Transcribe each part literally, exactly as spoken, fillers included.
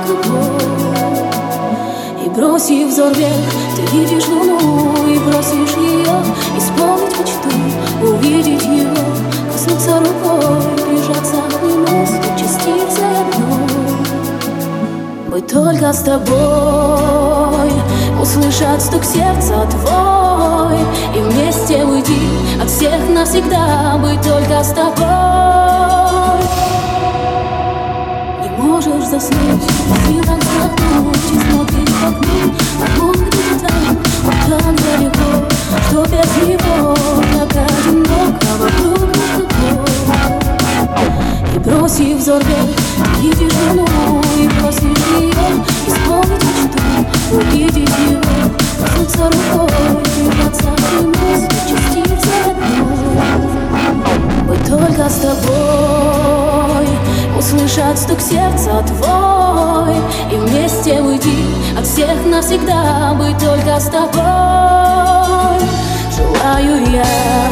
тобой. И бросив взор вверх, ты видишь луну и просишь ее исполнить мечту, увидеть его, коснуться рукой, прижаться к нему, стать частицей одной. Быть только с тобой, услышать стук сердца твой и вместе уйти от всех навсегда. Быть только с тобой. Не можешь заснуть, силах вздохнуть и смотреть в окно, а он где-то там, он так далеко, что без него так одиноко вокруг никого. И бросив взор вверх, ты видишь луну и просишь ее исполнить мечту, увидеть его, коснуться рукой, прижаться к нему, стать частицей одной. Быть только с тобой, услышать стук сердца твой и вместе уйти от всех навсегда. Быть только с тобой желаю я.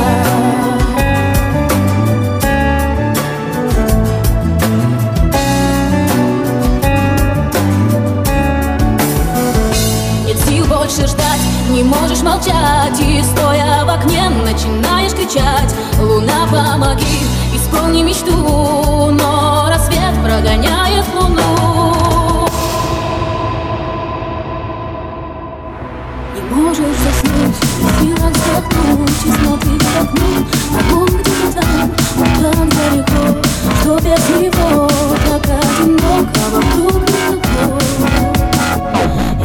Больше ждать, не можешь молчать, и стоя в окне начинаешь кричать: луна, помоги, исполни мечту, но рассвет прогоняет луну. Не можешь заснуть, силах вздохнуть и смотреть в окно, а он где-то там, он так далеко, что без него так одиноко вокруг никого.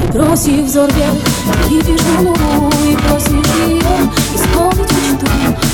Бросив взор вверх, ты видишь луну и просишь ее исполнить мечту,